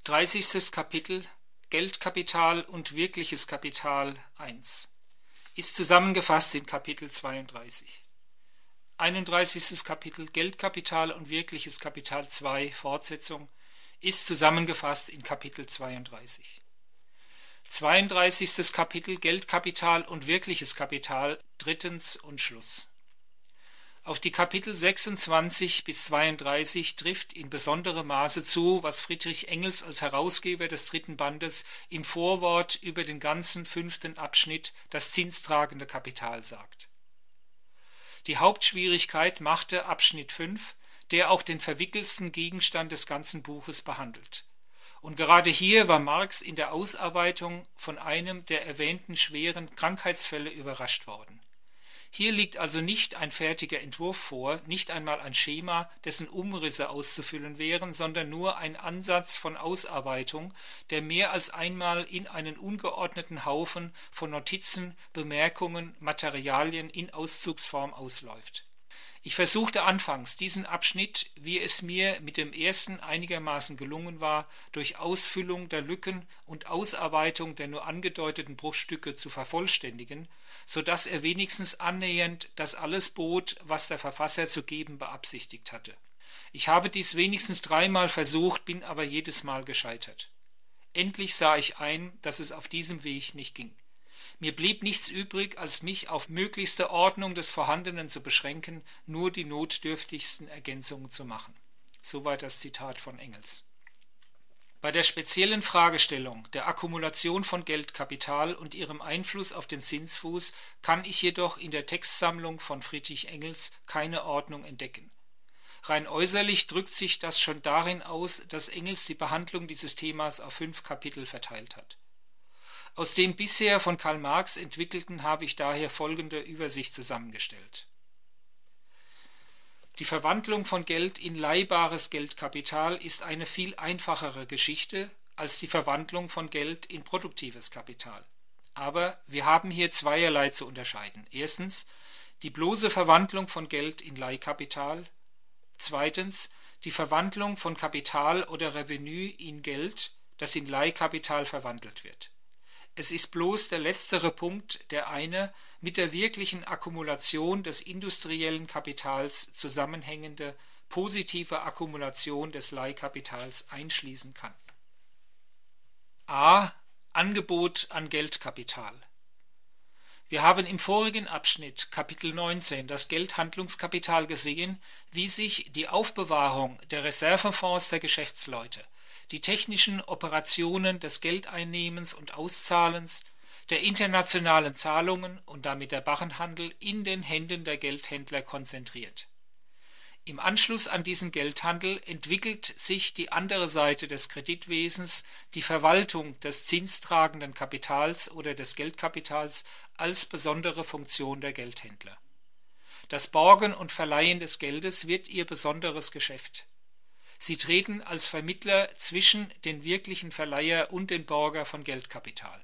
30. Kapitel Geldkapital und wirkliches Kapital 1 ist zusammengefasst in Kapitel 32. 31. Kapitel Geldkapital und wirkliches Kapital 2 Fortsetzung ist zusammengefasst in Kapitel 32. 32. Kapitel Geldkapital und wirkliches Kapital drittens und Schluss. Auf die Kapitel 26 bis 32 trifft in besonderem Maße zu, was Friedrich Engels als Herausgeber des dritten Bandes im Vorwort über den ganzen 5. Abschnitt das zinstragende Kapital sagt. Die Hauptschwierigkeit machte Abschnitt 5, der auch den verwickelsten Gegenstand des ganzen Buches behandelt. Und gerade hier war Marx in der Ausarbeitung von einem der erwähnten schweren Krankheitsfälle überrascht worden. Hier liegt also nicht ein fertiger Entwurf vor, nicht einmal ein Schema, dessen Umrisse auszufüllen wären, sondern nur ein Ansatz von Ausarbeitung, der mehr als einmal in einen ungeordneten Haufen von Notizen, Bemerkungen, Materialien in Auszugsform ausläuft. Ich versuchte anfangs, diesen Abschnitt, wie es mir mit dem ersten einigermaßen gelungen war, durch Ausfüllung der Lücken und Ausarbeitung der nur angedeuteten Bruchstücke zu vervollständigen, so dass er wenigstens annähernd das alles bot, was der Verfasser zu geben beabsichtigt hatte. Ich habe dies wenigstens 3-mal versucht, bin aber jedes Mal gescheitert. Endlich sah ich ein, dass es auf diesem Weg nicht ging. Mir blieb nichts übrig, als mich auf möglichste Ordnung des Vorhandenen zu beschränken, nur die notdürftigsten Ergänzungen zu machen. Soweit das Zitat von Engels. Bei der speziellen Fragestellung der Akkumulation von Geldkapital und ihrem Einfluss auf den Zinsfuß kann ich jedoch in der Textsammlung von Friedrich Engels keine Ordnung entdecken. Rein äußerlich drückt sich das schon darin aus, dass Engels die Behandlung dieses Themas auf 5 Kapitel verteilt hat. Aus dem bisher von Karl Marx entwickelten habe ich daher folgende Übersicht zusammengestellt. Die Verwandlung von Geld in leihbares Geldkapital ist eine viel einfachere Geschichte als die Verwandlung von Geld in produktives Kapital. Aber wir haben hier zweierlei zu unterscheiden. Erstens die bloße Verwandlung von Geld in Leihkapital. Zweitens die Verwandlung von Kapital oder Revenu in Geld, das in Leihkapital verwandelt wird. Es ist bloß der letztere Punkt, der eine mit der wirklichen Akkumulation des industriellen Kapitals zusammenhängende positive Akkumulation des Leihkapitals einschließen kann. A. Angebot an Geldkapital. Wir haben im vorigen Abschnitt, Kapitel 19, das Geldhandlungskapital gesehen, wie sich die Aufbewahrung der Reservefonds der Geschäftsleute, die technischen Operationen des Geldeinnehmens und Auszahlens, der internationalen Zahlungen und damit der Barrenhandel in den Händen der Geldhändler konzentriert. Im Anschluss an diesen Geldhandel entwickelt sich die andere Seite des Kreditwesens, die Verwaltung des zinstragenden Kapitals oder des Geldkapitals als besondere Funktion der Geldhändler. Das Borgen und Verleihen des Geldes wird ihr besonderes Geschäft. Sie treten als Vermittler zwischen den wirklichen Verleiher und den Borger von Geldkapital.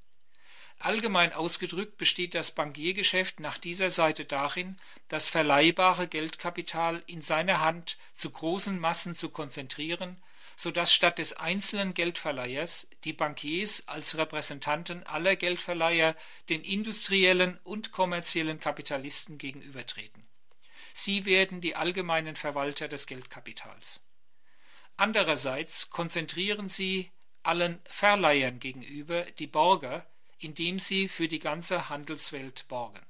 Allgemein ausgedrückt besteht das Bankiergeschäft nach dieser Seite darin, das verleihbare Geldkapital in seiner Hand zu großen Massen zu konzentrieren, sodass statt des einzelnen Geldverleihers die Bankiers als Repräsentanten aller Geldverleiher den industriellen und kommerziellen Kapitalisten gegenübertreten. Sie werden die allgemeinen Verwalter des Geldkapitals. Andererseits konzentrieren sie allen Verleihern gegenüber die Borger, indem sie für die ganze Handelswelt borgen.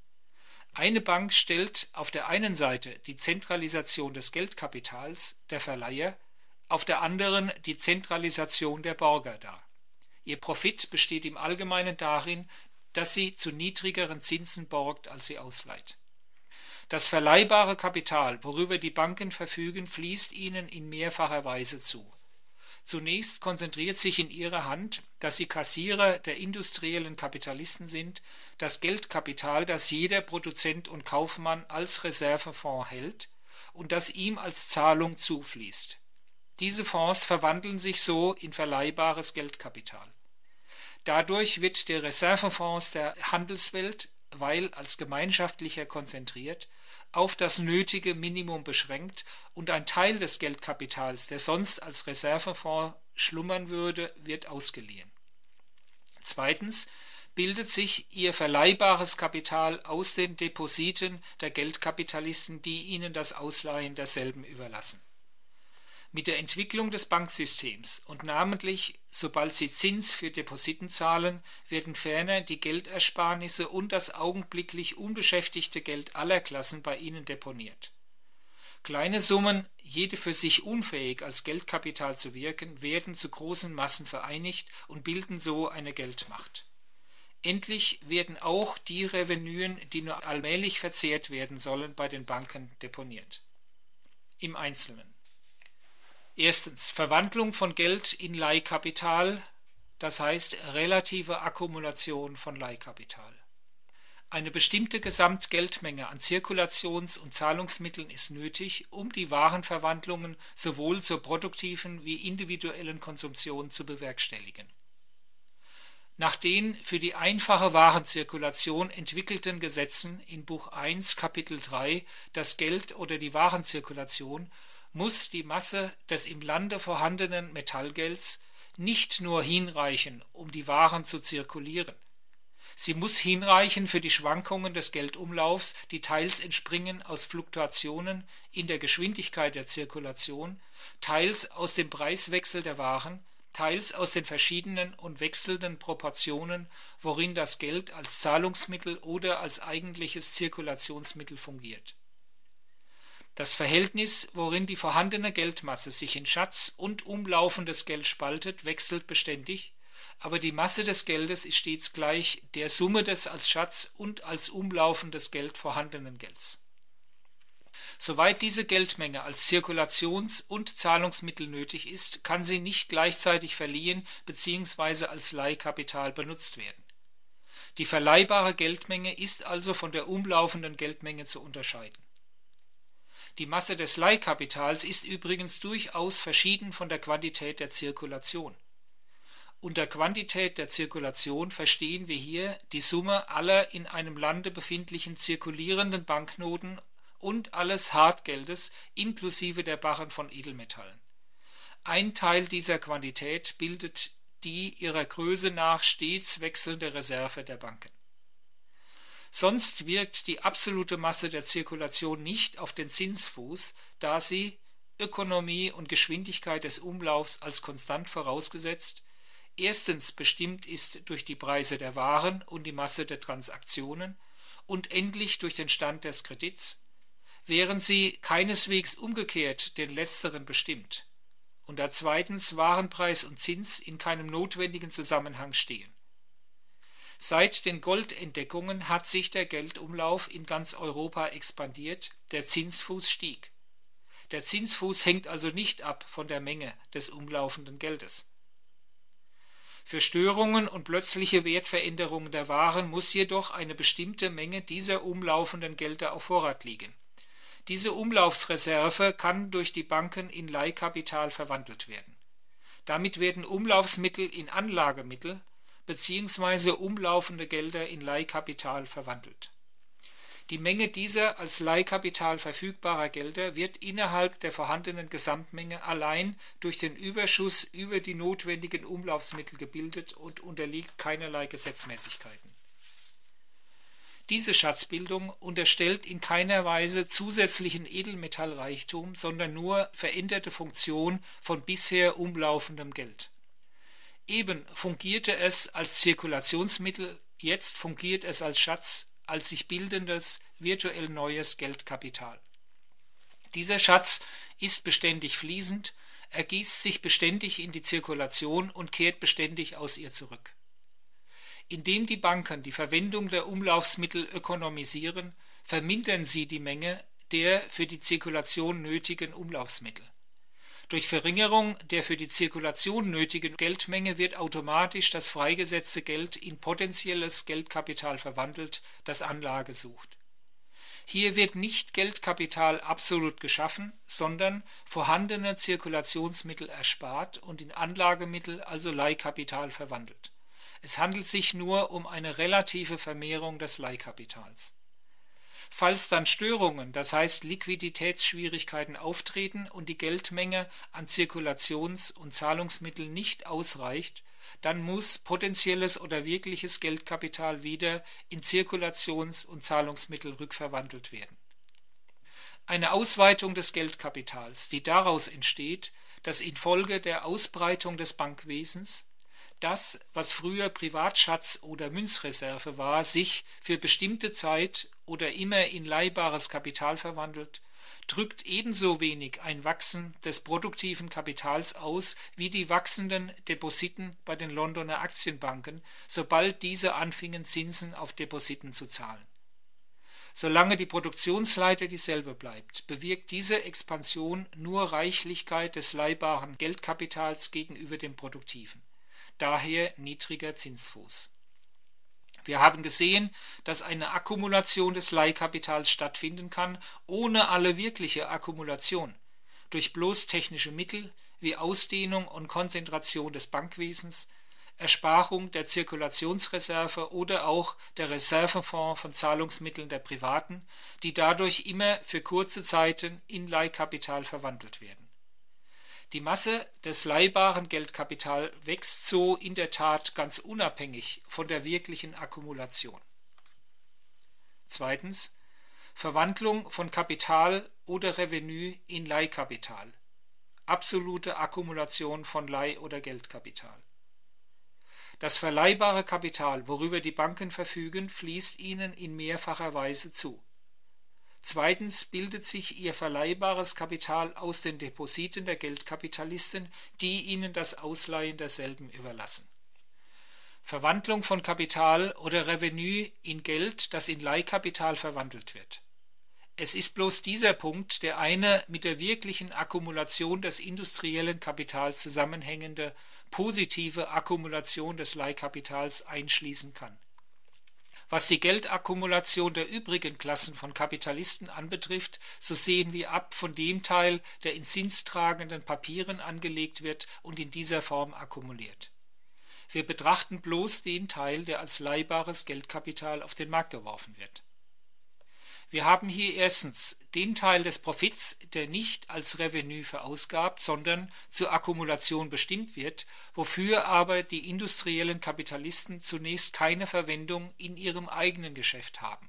Eine Bank stellt auf der einen Seite die Zentralisation des Geldkapitals, der Verleiher, auf der anderen die Zentralisation der Borger dar. Ihr Profit besteht im Allgemeinen darin, dass sie zu niedrigeren Zinsen borgt, als sie ausleiht. Das verleihbare Kapital, worüber die Banken verfügen, fließt ihnen in mehrfacher Weise zu. Zunächst konzentriert sich in ihrer Hand, dass sie Kassierer der industriellen Kapitalisten sind, das Geldkapital, das jeder Produzent und Kaufmann als Reservefonds hält und das ihm als Zahlung zufließt. Diese Fonds verwandeln sich so in verleihbares Geldkapital. Dadurch wird der Reservefonds der Handelswelt, weil als gemeinschaftlicher konzentriert, auf das nötige Minimum beschränkt und ein Teil des Geldkapitals, der sonst als Reservefonds schlummern würde, wird ausgeliehen. Zweitens bildet sich ihr verleihbares Kapital aus den Depositen der Geldkapitalisten, die ihnen das Ausleihen derselben überlassen. Mit der Entwicklung des Banksystems und namentlich, sobald sie Zins für Depositen zahlen, werden ferner die Geldersparnisse und das augenblicklich unbeschäftigte Geld aller Klassen bei ihnen deponiert. Kleine Summen, jede für sich unfähig als Geldkapital zu wirken, werden zu großen Massen vereinigt und bilden so eine Geldmacht. Endlich werden auch die Revenuen, die nur allmählich verzehrt werden sollen, bei den Banken deponiert. Im Einzelnen. Erstens Verwandlung von Geld in Leihkapital, das heißt relative Akkumulation von Leihkapital. Eine bestimmte Gesamtgeldmenge an Zirkulations- und Zahlungsmitteln ist nötig, um die Warenverwandlungen sowohl zur produktiven wie individuellen Konsumption zu bewerkstelligen. Nach den für die einfache Warenzirkulation entwickelten Gesetzen in Buch 1 Kapitel 3 das Geld oder die Warenzirkulation muss die Masse des im Lande vorhandenen Metallgelds nicht nur hinreichen, um die Waren zu zirkulieren. Sie muss hinreichen für die Schwankungen des Geldumlaufs, die teils entspringen aus Fluktuationen in der Geschwindigkeit der Zirkulation, teils aus dem Preiswechsel der Waren, teils aus den verschiedenen und wechselnden Proportionen, worin das Geld als Zahlungsmittel oder als eigentliches Zirkulationsmittel fungiert. Das Verhältnis, worin die vorhandene Geldmasse sich in Schatz und umlaufendes Geld spaltet, wechselt beständig, aber die Masse des Geldes ist stets gleich der Summe des als Schatz und als umlaufendes Geld vorhandenen Gelds. Soweit diese Geldmenge als Zirkulations- und Zahlungsmittel nötig ist, kann sie nicht gleichzeitig verliehen bzw. als Leihkapital benutzt werden. Die verleihbare Geldmenge ist also von der umlaufenden Geldmenge zu unterscheiden. Die Masse des Leihkapitals ist übrigens durchaus verschieden von der Quantität der Zirkulation. Unter Quantität der Zirkulation verstehen wir hier die Summe aller in einem Lande befindlichen zirkulierenden Banknoten und alles Hartgeldes inklusive der Barren von Edelmetallen. Ein Teil dieser Quantität bildet die ihrer Größe nach stets wechselnde Reserve der Banken. Sonst wirkt die absolute Masse der Zirkulation nicht auf den Zinsfuß, da sie, Ökonomie und Geschwindigkeit des Umlaufs als konstant vorausgesetzt, erstens bestimmt ist durch die Preise der Waren und die Masse der Transaktionen und endlich durch den Stand des Kredits, während sie keineswegs umgekehrt den letzteren bestimmt, und da zweitens Warenpreis und Zins in keinem notwendigen Zusammenhang stehen. Seit den Goldentdeckungen hat sich der Geldumlauf in ganz Europa expandiert, der Zinsfuß stieg. Der Zinsfuß hängt also nicht ab von der Menge des umlaufenden Geldes. Für Störungen und plötzliche Wertveränderungen der Waren muss jedoch eine bestimmte Menge dieser umlaufenden Gelder auf Vorrat liegen. Diese Umlaufsreserve kann durch die Banken in Leihkapital verwandelt werden. Damit werden Umlaufsmittel in Anlagemittel bzw. umlaufende Gelder in Leihkapital verwandelt. Die Menge dieser als Leihkapital verfügbarer Gelder wird innerhalb der vorhandenen Gesamtmenge allein durch den Überschuss über die notwendigen Umlaufsmittel gebildet und unterliegt keinerlei Gesetzmäßigkeiten. Diese Schatzbildung unterstellt in keiner Weise zusätzlichen Edelmetallreichtum, sondern nur veränderte Funktion von bisher umlaufendem Geld. Eben fungierte es als Zirkulationsmittel, jetzt fungiert es als Schatz, als sich bildendes, virtuell neues Geldkapital. Dieser Schatz ist beständig fließend, ergießt sich beständig in die Zirkulation und kehrt beständig aus ihr zurück. Indem die Banken die Verwendung der Umlaufsmittel ökonomisieren, vermindern sie die Menge der für die Zirkulation nötigen Umlaufsmittel. Durch Verringerung der für die Zirkulation nötigen Geldmenge wird automatisch das freigesetzte Geld in potenzielles Geldkapital verwandelt, das Anlage sucht. Hier wird nicht Geldkapital absolut geschaffen, sondern vorhandene Zirkulationsmittel erspart und in Anlagemittel, also Leihkapital, verwandelt. Es handelt sich nur um eine relative Vermehrung des Leihkapitals. Falls dann Störungen, das heißt Liquiditätsschwierigkeiten auftreten und die Geldmenge an Zirkulations- und Zahlungsmitteln nicht ausreicht, dann muss potenzielles oder wirkliches Geldkapital wieder in Zirkulations- und Zahlungsmittel rückverwandelt werden. Eine Ausweitung des Geldkapitals, die daraus entsteht, dass infolge der Ausbreitung des Bankwesens das, was früher Privatschatz oder Münzreserve war, sich für bestimmte Zeit oder immer in leihbares Kapital verwandelt, drückt ebenso wenig ein Wachsen des produktiven Kapitals aus wie die wachsenden Depositen bei den Londoner Aktienbanken, sobald diese anfingen, Zinsen auf Depositen zu zahlen. Solange die Produktionsleiter dieselbe bleibt, bewirkt diese Expansion nur Reichlichkeit des leihbaren Geldkapitals gegenüber dem produktiven. Daher niedriger Zinsfuß. Wir haben gesehen, dass eine Akkumulation des Leihkapitals stattfinden kann, ohne alle wirkliche Akkumulation, durch bloß technische Mittel wie Ausdehnung und Konzentration des Bankwesens, Ersparung der Zirkulationsreserve oder auch der Reservefonds von Zahlungsmitteln der Privaten, die dadurch immer für kurze Zeiten in Leihkapital verwandelt werden. Die Masse des leihbaren Geldkapitals wächst so in der Tat ganz unabhängig von der wirklichen Akkumulation. Zweitens, Verwandlung von Kapital oder Revenue in Leihkapital. Absolute Akkumulation von Leih- oder Geldkapital. Das verleihbare Kapital, worüber die Banken verfügen, fließt ihnen in mehrfacher Weise zu. Zweitens bildet sich ihr verleihbares Kapital aus den Depositen der Geldkapitalisten, die ihnen das Ausleihen derselben überlassen. Verwandlung von Kapital oder Revenue in Geld, das in Leihkapital verwandelt wird. Es ist bloß dieser Punkt, der eine mit der wirklichen Akkumulation des industriellen Kapitals zusammenhängende positive Akkumulation des Leihkapitals einschließen kann. Was die Geldakkumulation der übrigen Klassen von Kapitalisten anbetrifft, so sehen wir ab von dem Teil, der in zinstragenden Papieren angelegt wird und in dieser Form akkumuliert. Wir betrachten bloß den Teil, der als leihbares Geldkapital auf den Markt geworfen wird. Wir haben hier erstens den Teil des Profits, der nicht als Revenue verausgabt, sondern zur Akkumulation bestimmt wird, wofür aber die industriellen Kapitalisten zunächst keine Verwendung in ihrem eigenen Geschäft haben.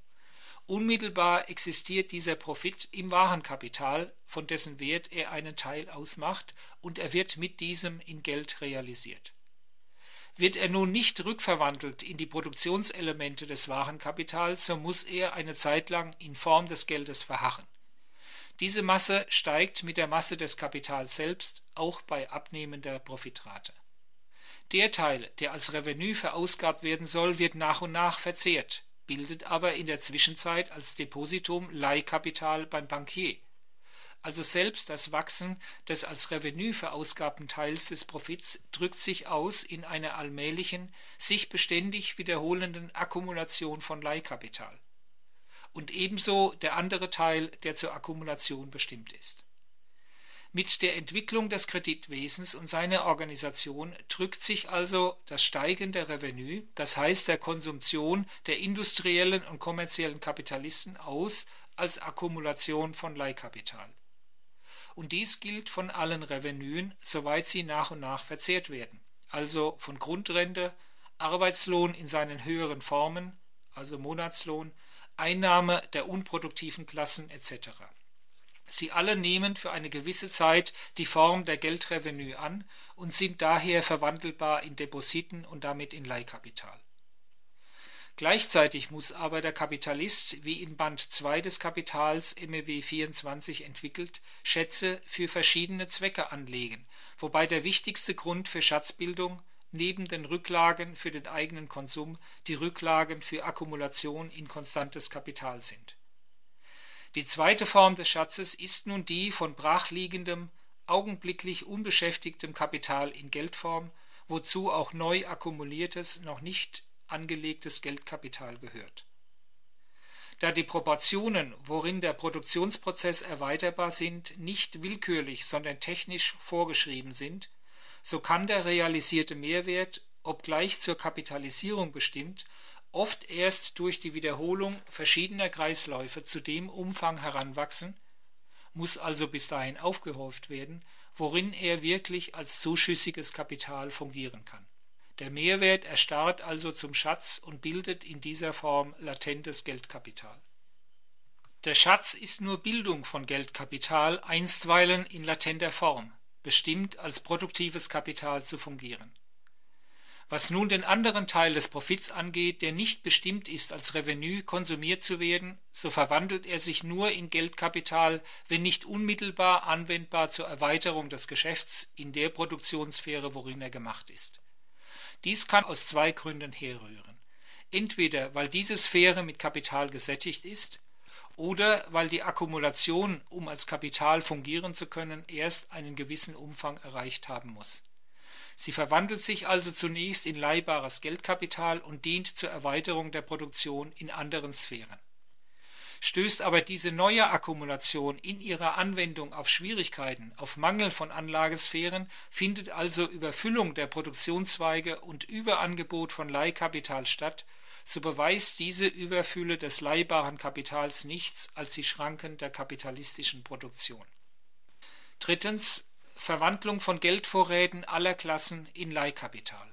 Unmittelbar existiert dieser Profit im Warenkapital, von dessen Wert er einen Teil ausmacht, und er wird mit diesem in Geld realisiert. Wird er nun nicht rückverwandelt in die Produktionselemente des Warenkapitals, so muss er eine Zeit lang in Form des Geldes verharren. Diese Masse steigt mit der Masse des Kapitals selbst, auch bei abnehmender Profitrate. Der Teil, der als Revenue verausgabt werden soll, wird nach und nach verzehrt, bildet aber in der Zwischenzeit als Depositum Leihkapital beim Bankier. Also selbst das Wachsen des als Revenue verausgabten Teils des Profits drückt sich aus in einer allmählichen, sich beständig wiederholenden Akkumulation von Leihkapital. Und ebenso der andere Teil, der zur Akkumulation bestimmt ist. Mit der Entwicklung des Kreditwesens und seiner Organisation drückt sich also das Steigen der Revenue, das heißt der Konsumption der industriellen und kommerziellen Kapitalisten aus, als Akkumulation von Leihkapital. Und dies gilt von allen Revenuen, soweit sie nach und nach verzehrt werden, also von Grundrente, Arbeitslohn in seinen höheren Formen, also Monatslohn, Einnahme der unproduktiven Klassen etc. Sie alle nehmen für eine gewisse Zeit die Form der Geldrevenue an und sind daher verwandelbar in Depositen und damit in Leihkapital. Gleichzeitig muss aber der Kapitalist, wie in Band 2 des Kapitals MEW 24 entwickelt, Schätze für verschiedene Zwecke anlegen, wobei der wichtigste Grund für Schatzbildung neben den Rücklagen für den eigenen Konsum die Rücklagen für Akkumulation in konstantes Kapital sind. Die zweite Form des Schatzes ist nun die von brachliegendem, augenblicklich unbeschäftigtem Kapital in Geldform, wozu auch neu akkumuliertes, noch nicht angelegtes Geldkapital gehört. Da die Proportionen, worin der Produktionsprozess erweiterbar sind, nicht willkürlich, sondern technisch vorgeschrieben sind, so kann der realisierte Mehrwert, obgleich zur Kapitalisierung bestimmt, oft erst durch die Wiederholung verschiedener Kreisläufe zu dem Umfang heranwachsen, muss also bis dahin aufgehäuft werden, worin er wirklich als zuschüssiges Kapital fungieren kann. Der Mehrwert erstarrt also zum Schatz und bildet in dieser Form latentes Geldkapital. Der Schatz ist nur Bildung von Geldkapital, einstweilen in latenter Form, bestimmt als produktives Kapital zu fungieren. Was nun den anderen Teil des Profits angeht, der nicht bestimmt ist, als Revenue konsumiert zu werden, so verwandelt er sich nur in Geldkapital, wenn nicht unmittelbar anwendbar zur Erweiterung des Geschäfts in der Produktionssphäre, worin er gemacht ist. Dies kann aus zwei Gründen herrühren. Entweder weil diese Sphäre mit Kapital gesättigt ist, oder weil die Akkumulation, um als Kapital fungieren zu können, erst einen gewissen Umfang erreicht haben muss. Sie verwandelt sich also zunächst in leihbares Geldkapital und dient zur Erweiterung der Produktion in anderen Sphären. Stößt aber diese neue Akkumulation in ihrer Anwendung auf Schwierigkeiten, auf Mangel von Anlagesphären, findet also Überfüllung der Produktionszweige und Überangebot von Leihkapital statt, so beweist diese Überfülle des leihbaren Kapitals nichts als die Schranken der kapitalistischen Produktion. Drittens, Verwandlung von Geldvorräten aller Klassen in Leihkapital.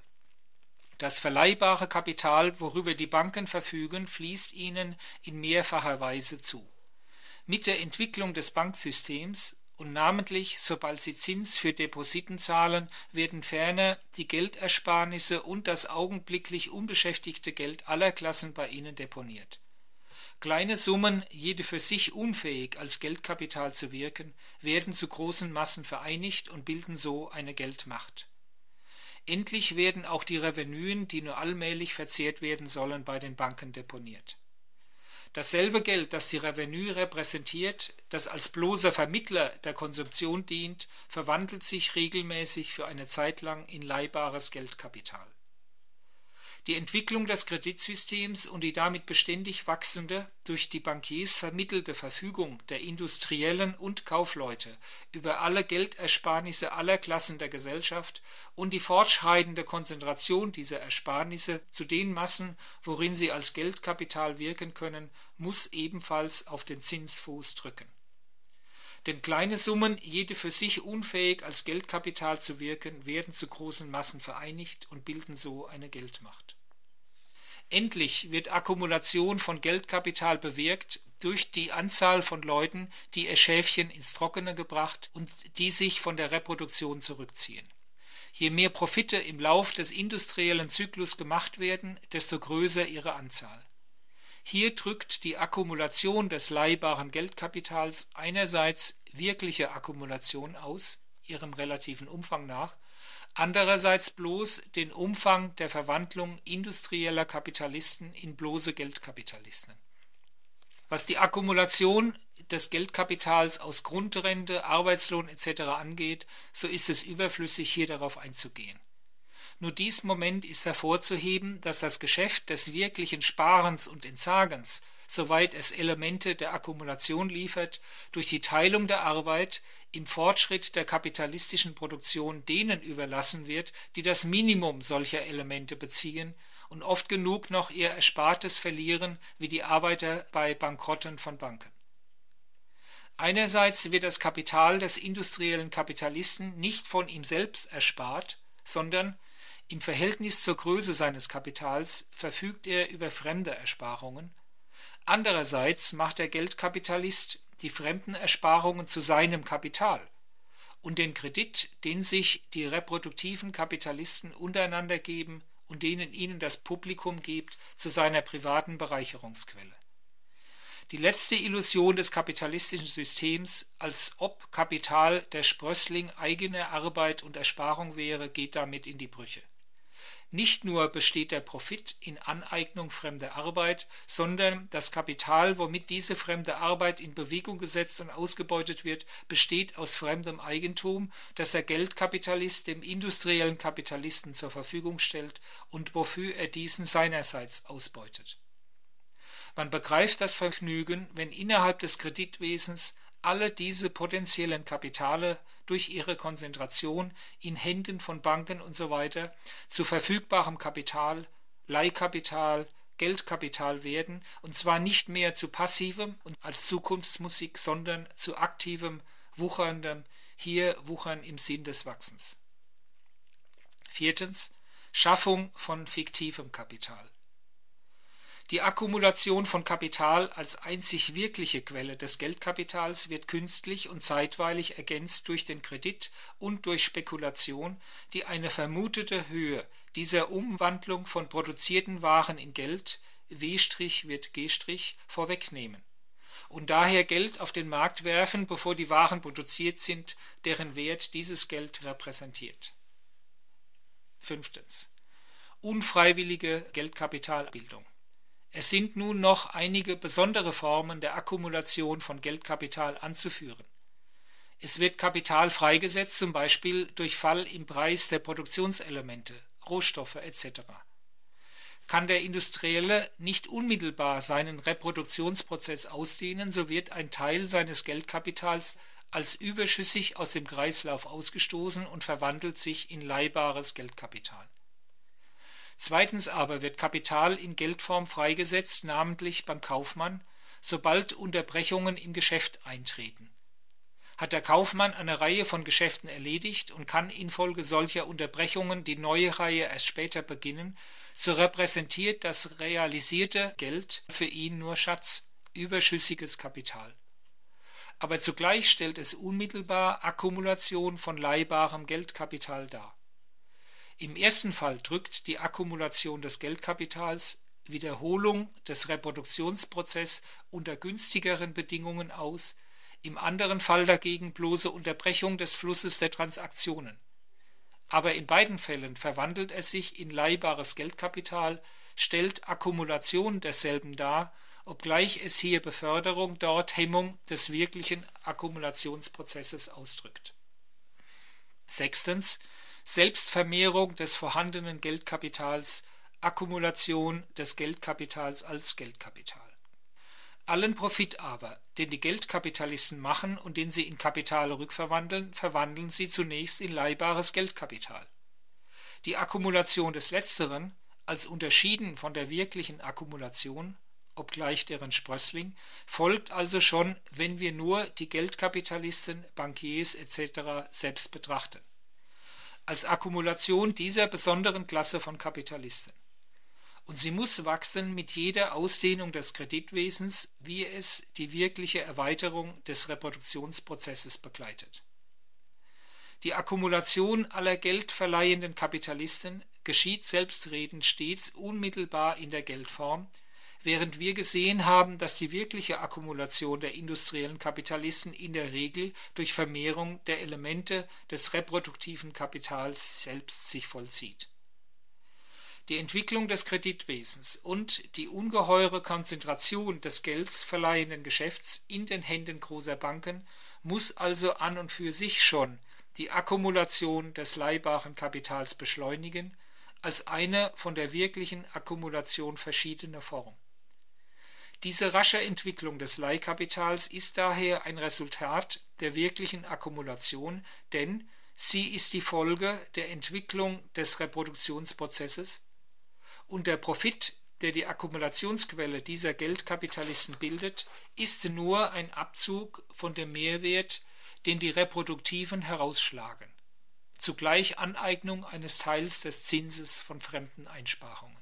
Das verleihbare Kapital, worüber die Banken verfügen, fließt ihnen in mehrfacher Weise zu. Mit der Entwicklung des Banksystems und namentlich, sobald sie Zins für Depositen zahlen, werden ferner die Geldersparnisse und das augenblicklich unbeschäftigte Geld aller Klassen bei ihnen deponiert. Kleine Summen, jede für sich unfähig als Geldkapital zu wirken, werden zu großen Massen vereinigt und bilden so eine Geldmacht. Endlich werden auch die Revenuen, die nur allmählich verzehrt werden sollen, bei den Banken deponiert. Dasselbe Geld, das die Revenue repräsentiert, das als bloßer Vermittler der Konsumption dient, verwandelt sich regelmäßig für eine Zeit lang in leihbares Geldkapital. Die Entwicklung des Kreditsystems und die damit beständig wachsende, durch die Bankiers vermittelte Verfügung der Industriellen und Kaufleute über alle Geldersparnisse aller Klassen der Gesellschaft und die fortschreitende Konzentration dieser Ersparnisse zu den Massen, worin sie als Geldkapital wirken können, muss ebenfalls auf den Zinsfuß drücken. Denn kleine Summen, jede für sich unfähig als Geldkapital zu wirken, werden zu großen Massen vereinigt und bilden so eine Geldmacht. Endlich wird Akkumulation von Geldkapital bewirkt durch die Anzahl von Leuten, die ihr Schäfchen ins Trockene gebracht und die sich von der Reproduktion zurückziehen. Je mehr Profite im Lauf des industriellen Zyklus gemacht werden, desto größer ihre Anzahl. Hier drückt die Akkumulation des leihbaren Geldkapitals einerseits wirkliche Akkumulation aus, ihrem relativen Umfang nach, andererseits bloß den Umfang der Verwandlung industrieller Kapitalisten in bloße Geldkapitalisten. Was die Akkumulation des Geldkapitals aus Grundrente, Arbeitslohn etc. angeht, so ist es überflüssig, hier darauf einzugehen. Nur dies Moment ist hervorzuheben, dass das Geschäft des wirklichen Sparens und Entsagens, soweit es Elemente der Akkumulation liefert, durch die Teilung der Arbeit im Fortschritt der kapitalistischen Produktion denen überlassen wird, die das Minimum solcher Elemente beziehen und oft genug noch ihr Erspartes verlieren, wie die Arbeiter bei Bankrotten von Banken. Einerseits wird das Kapital des industriellen Kapitalisten nicht von ihm selbst erspart, sondern im Verhältnis zur Größe seines Kapitals verfügt er über fremde Ersparungen. Andererseits macht der Geldkapitalist die fremden Ersparungen zu seinem Kapital und den Kredit, den sich die reproduktiven Kapitalisten untereinander geben und denen ihnen das Publikum gibt, zu seiner privaten Bereicherungsquelle. Die letzte Illusion des kapitalistischen Systems, als ob Kapital der Sprössling eigener Arbeit und Ersparung wäre, geht damit in die Brüche. Nicht nur besteht der Profit in Aneignung fremder Arbeit, sondern das Kapital, womit diese fremde Arbeit in Bewegung gesetzt und ausgebeutet wird, besteht aus fremdem Eigentum, das der Geldkapitalist dem industriellen Kapitalisten zur Verfügung stellt und wofür er diesen seinerseits ausbeutet. Man begreift das Vergnügen, wenn innerhalb des Kreditwesens alle diese potenziellen Kapitale durch ihre Konzentration in Händen von Banken usw. zu verfügbarem Kapital, Leihkapital, Geldkapital werden, und zwar nicht mehr zu passivem und als Zukunftsmusik, sondern zu aktivem, wucherndem, hier wuchern im Sinn des Wachsens. Viertens, Schaffung von fiktivem Kapital. Die Akkumulation von Kapital als einzig wirkliche Quelle des Geldkapitals wird künstlich und zeitweilig ergänzt durch den Kredit und durch Spekulation, die eine vermutete Höhe dieser Umwandlung von produzierten Waren in Geld, W' wird G', vorwegnehmen und daher Geld auf den Markt werfen, bevor die Waren produziert sind, deren Wert dieses Geld repräsentiert. Fünftens. Unfreiwillige Geldkapitalbildung. Es sind nun noch einige besondere Formen der Akkumulation von Geldkapital anzuführen. Es wird Kapital freigesetzt, zum Beispiel durch Fall im Preis der Produktionselemente, Rohstoffe etc. Kann der Industrielle nicht unmittelbar seinen Reproduktionsprozess ausdehnen, so wird ein Teil seines Geldkapitals als überschüssig aus dem Kreislauf ausgestoßen und verwandelt sich in leihbares Geldkapital. Zweitens aber wird Kapital in Geldform freigesetzt, namentlich beim Kaufmann, sobald Unterbrechungen im Geschäft eintreten. Hat der Kaufmann eine Reihe von Geschäften erledigt und kann infolge solcher Unterbrechungen die neue Reihe erst später beginnen, so repräsentiert das realisierte Geld für ihn nur Schatz, überschüssiges Kapital. Aber zugleich stellt es unmittelbar Akkumulation von leihbarem Geldkapital dar. Im ersten Fall drückt die Akkumulation des Geldkapitals Wiederholung des Reproduktionsprozesses unter günstigeren Bedingungen aus, im anderen Fall dagegen bloße Unterbrechung des Flusses der Transaktionen. Aber in beiden Fällen verwandelt es sich in leihbares Geldkapital, stellt Akkumulation derselben dar, obgleich es hier Beförderung, dort Hemmung des wirklichen Akkumulationsprozesses ausdrückt. Sechstens. Selbstvermehrung des vorhandenen Geldkapitals, Akkumulation des Geldkapitals als Geldkapital. Allen Profit aber, den die Geldkapitalisten machen und den sie in Kapitale rückverwandeln, verwandeln sie zunächst in leihbares Geldkapital. Die Akkumulation des Letzteren, als unterschieden von der wirklichen Akkumulation, obgleich deren Sprössling, folgt also schon, wenn wir nur die Geldkapitalisten, Bankiers etc. selbst betrachten, als Akkumulation dieser besonderen Klasse von Kapitalisten. Und sie muss wachsen mit jeder Ausdehnung des Kreditwesens, wie es die wirkliche Erweiterung des Reproduktionsprozesses begleitet. Die Akkumulation aller geldverleihenden Kapitalisten geschieht selbstredend stets unmittelbar in der Geldform, während wir gesehen haben, dass die wirkliche Akkumulation der industriellen Kapitalisten in der Regel durch Vermehrung der Elemente des reproduktiven Kapitals selbst sich vollzieht. Die Entwicklung des Kreditwesens und die ungeheure Konzentration des geldverleihenden Geschäfts in den Händen großer Banken muss also an und für sich schon die Akkumulation des leihbaren Kapitals beschleunigen, als eine von der wirklichen Akkumulation verschiedene Form. Diese rasche Entwicklung des Leihkapitals ist daher ein Resultat der wirklichen Akkumulation, denn sie ist die Folge der Entwicklung des Reproduktionsprozesses und der Profit, der die Akkumulationsquelle dieser Geldkapitalisten bildet, ist nur ein Abzug von dem Mehrwert, den die Reproduktiven herausschlagen, zugleich Aneignung eines Teils des Zinses von fremden Einsparungen.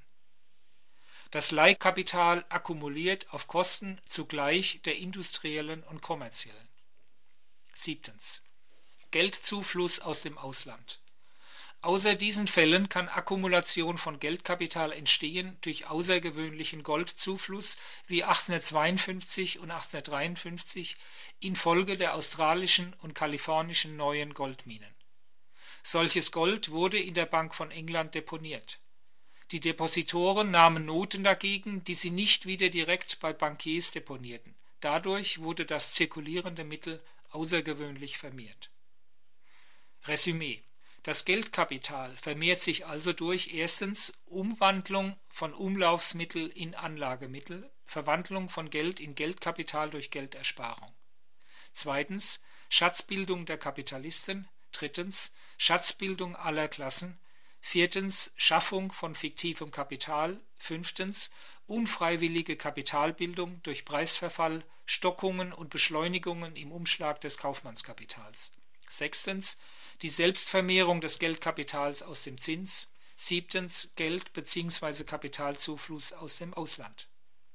Das Leihkapital akkumuliert auf Kosten zugleich der industriellen und kommerziellen. 7. Geldzufluss aus dem Ausland. Außer diesen Fällen kann Akkumulation von Geldkapital entstehen durch außergewöhnlichen Goldzufluss wie 1852 und 1853 infolge der australischen und kalifornischen neuen Goldminen. Solches Gold wurde in der Bank von England deponiert. Die Depositoren nahmen Noten dagegen, die sie nicht wieder direkt bei Bankiers deponierten. Dadurch wurde das zirkulierende Mittel außergewöhnlich vermehrt. Resümee: Das Geldkapital vermehrt sich also durch erstens Umwandlung von Umlaufsmittel in Anlagemittel, Verwandlung von Geld in Geldkapital durch Geldersparung. Zweitens Schatzbildung der Kapitalisten. Drittens Schatzbildung aller Klassen. Viertens, Schaffung von fiktivem Kapital. Fünftens, unfreiwillige Kapitalbildung durch Preisverfall, Stockungen und Beschleunigungen im Umschlag des Kaufmannskapitals. Sechstens, die Selbstvermehrung des Geldkapitals aus dem Zins. Siebtens, Geld- bzw. Kapitalzufluss aus dem Ausland.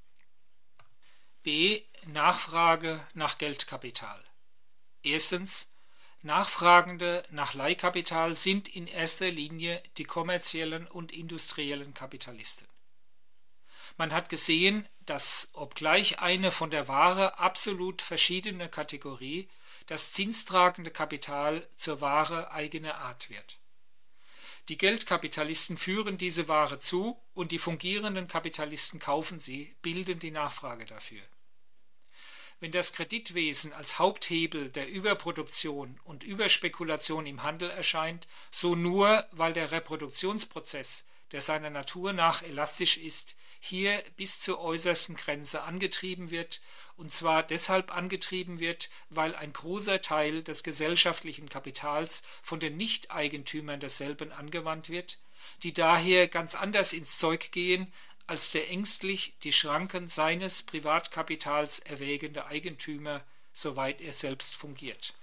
B. Nachfrage nach Geldkapital. Erstens, Nachfragende nach Leihkapital sind in erster Linie die kommerziellen und industriellen Kapitalisten. Man hat gesehen, dass, obgleich eine von der Ware absolut verschiedene Kategorie, das zinstragende Kapital zur Ware eigener Art wird. Die Geldkapitalisten führen diese Ware zu und die fungierenden Kapitalisten kaufen sie, bilden die Nachfrage dafür. Wenn das Kreditwesen als Haupthebel der Überproduktion und Überspekulation im Handel erscheint, so nur, weil der Reproduktionsprozess, der seiner Natur nach elastisch ist, hier bis zur äußersten Grenze angetrieben wird, und zwar deshalb angetrieben wird, weil ein großer Teil des gesellschaftlichen Kapitals von den Nicht-Eigentümern desselben angewandt wird, die daher ganz anders ins Zeug gehen, als der ängstlich die Schranken seines Privatkapitals erwägende Eigentümer, soweit er selbst fungiert.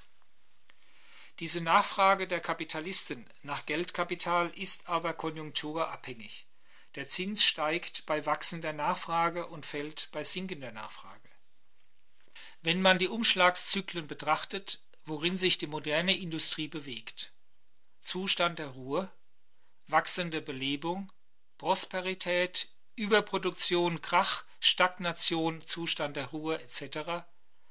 Diese Nachfrage der Kapitalisten nach Geldkapital ist aber konjunkturabhängig. Der Zins steigt bei wachsender Nachfrage und fällt bei sinkender Nachfrage. Wenn man die Umschlagszyklen betrachtet, worin sich die moderne Industrie bewegt: Zustand der Ruhe, wachsende Belebung, Prosperität, Überproduktion, Krach, Stagnation, Zustand der Ruhe etc.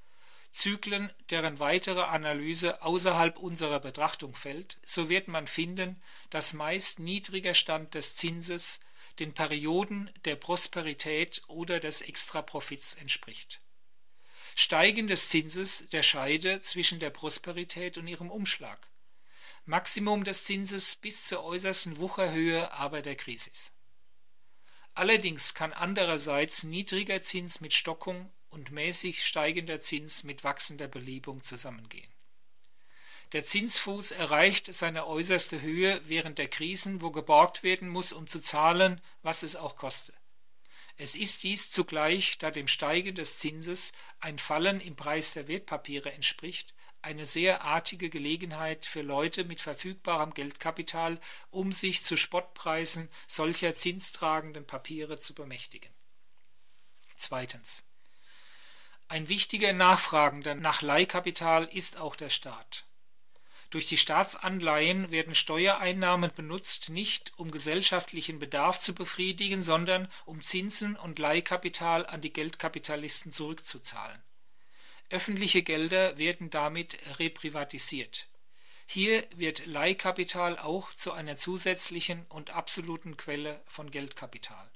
Zyklen, deren weitere Analyse außerhalb unserer Betrachtung fällt, so wird man finden, dass meist niedriger Stand des Zinses den Perioden der Prosperität oder des Extraprofits entspricht. Steigen des Zinses der Scheide zwischen der Prosperität und ihrem Umschlag. Maximum des Zinses bis zur äußersten Wucherhöhe aber der Krisis. Allerdings kann andererseits niedriger Zins mit Stockung und mäßig steigender Zins mit wachsender Belebung zusammengehen. Der Zinsfuß erreicht seine äußerste Höhe während der Krisen, wo geborgt werden muss, um zu zahlen, was es auch koste. Es ist dies zugleich, da dem Steigen des Zinses ein Fallen im Preis der Wertpapiere entspricht, eine sehr artige Gelegenheit für Leute mit verfügbarem Geldkapital, um sich zu Spottpreisen solcher zinstragenden Papiere zu bemächtigen. Zweitens. Ein wichtiger Nachfragender nach Leihkapital ist auch der Staat. Durch die Staatsanleihen werden Steuereinnahmen benutzt, nicht um gesellschaftlichen Bedarf zu befriedigen, sondern um Zinsen und Leihkapital an die Geldkapitalisten zurückzuzahlen. Öffentliche Gelder werden damit reprivatisiert. Hier wird Leihkapital auch zu einer zusätzlichen und absoluten Quelle von Geldkapital.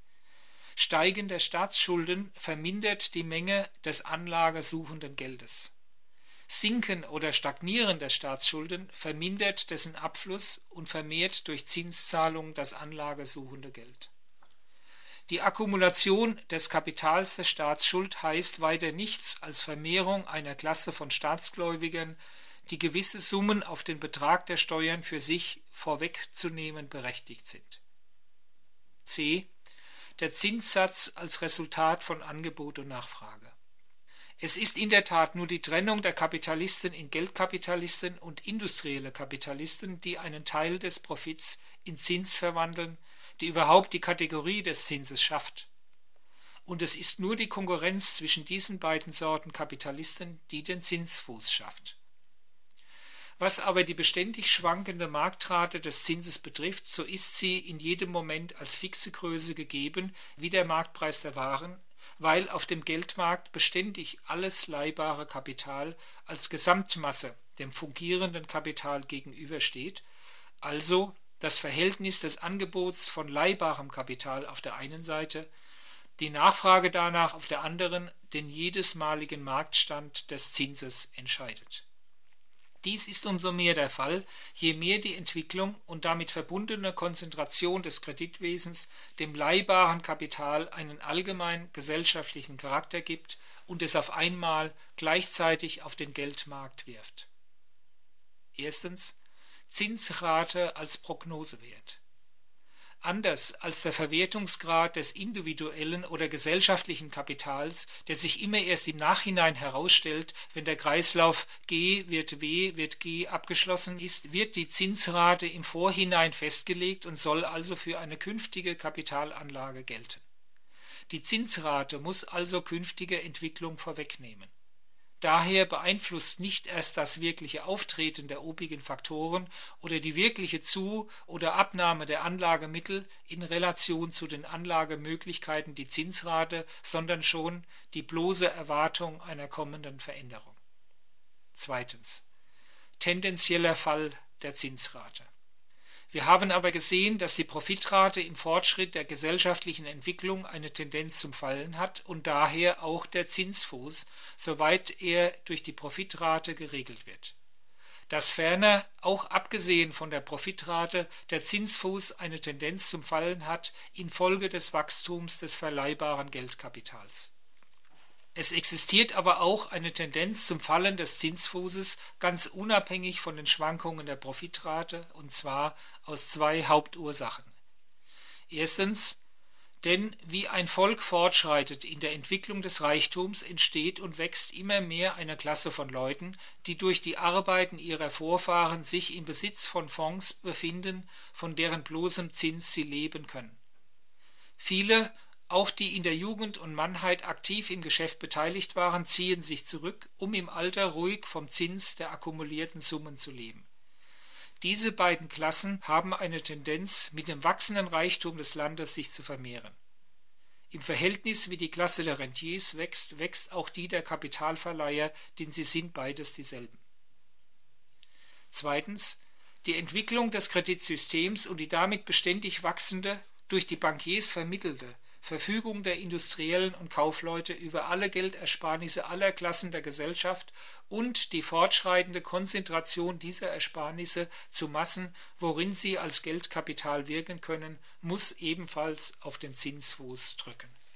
Steigen der Staatsschulden vermindert die Menge des anlagesuchenden Geldes. Sinken oder Stagnieren der Staatsschulden vermindert dessen Abfluss und vermehrt durch Zinszahlungen das anlagesuchende Geld. Die Akkumulation des Kapitals der Staatsschuld heißt weiter nichts als Vermehrung einer Klasse von Staatsgläubigern, die gewisse Summen auf den Betrag der Steuern für sich vorwegzunehmen berechtigt sind. C. Der Zinssatz als Resultat von Angebot und Nachfrage. Es ist in der Tat nur die Trennung der Kapitalisten in Geldkapitalisten und industrielle Kapitalisten, die einen Teil des Profits in Zins verwandeln, die überhaupt die Kategorie des Zinses schafft. Und es ist nur die Konkurrenz zwischen diesen beiden Sorten Kapitalisten, die den Zinsfuß schafft. Was aber die beständig schwankende Marktrate des Zinses betrifft, so ist sie in jedem Moment als fixe Größe gegeben, wie der Marktpreis der Waren, weil auf dem Geldmarkt beständig alles leihbare Kapital als Gesamtmasse dem fungierenden Kapital gegenübersteht, also das Verhältnis des Angebots von leihbarem Kapital auf der einen Seite, die Nachfrage danach auf der anderen, den jedesmaligen Marktstand des Zinses entscheidet. Dies ist umso mehr der Fall, je mehr die Entwicklung und damit verbundene Konzentration des Kreditwesens dem leihbaren Kapital einen allgemein gesellschaftlichen Charakter gibt und es auf einmal gleichzeitig auf den Geldmarkt wirft. Erstens. Zinsrate als Prognosewert. Anders als der Verwertungsgrad des individuellen oder gesellschaftlichen Kapitals, der sich immer erst im Nachhinein herausstellt, wenn der Kreislauf G wird W wird G abgeschlossen ist, wird die Zinsrate im Vorhinein festgelegt und soll also für eine künftige Kapitalanlage gelten. Die Zinsrate muss also künftige Entwicklung vorwegnehmen. Daher beeinflusst nicht erst das wirkliche Auftreten der obigen Faktoren oder die wirkliche Zu- oder Abnahme der Anlagemittel in Relation zu den Anlagemöglichkeiten die Zinsrate, sondern schon die bloße Erwartung einer kommenden Veränderung. Zweitens. Tendenzieller Fall der Zinsrate. Wir haben aber gesehen, dass die Profitrate im Fortschritt der gesellschaftlichen Entwicklung eine Tendenz zum Fallen hat und daher auch der Zinsfuß, soweit er durch die Profitrate geregelt wird. Dass ferner, auch abgesehen von der Profitrate, der Zinsfuß eine Tendenz zum Fallen hat infolge des Wachstums des verleihbaren Geldkapitals. Es existiert aber auch eine Tendenz zum Fallen des Zinsfußes, ganz unabhängig von den Schwankungen der Profitrate, und zwar aus zwei Hauptursachen. Erstens, denn wie ein Volk fortschreitet in der Entwicklung des Reichtums, entsteht und wächst immer mehr eine Klasse von Leuten, die durch die Arbeiten ihrer Vorfahren sich im Besitz von Fonds befinden, von deren bloßem Zins sie leben können. Viele, auch die in der Jugend und Mannheit aktiv im Geschäft beteiligt waren, ziehen sich zurück, um im Alter ruhig vom Zins der akkumulierten Summen zu leben. Diese beiden Klassen haben eine Tendenz, mit dem wachsenden Reichtum des Landes sich zu vermehren. Im Verhältnis, wie die Klasse der Rentiers wächst, wächst auch die der Kapitalverleiher, denn sie sind beides dieselben. Zweitens, die Entwicklung des Kreditsystems und die damit beständig wachsende, durch die Bankiers vermittelte Verfügung der Industriellen und Kaufleute über alle Geldersparnisse aller Klassen der Gesellschaft und die fortschreitende Konzentration dieser Ersparnisse zu Massen, worin sie als Geldkapital wirken können, muss ebenfalls auf den Zinsfuß drücken.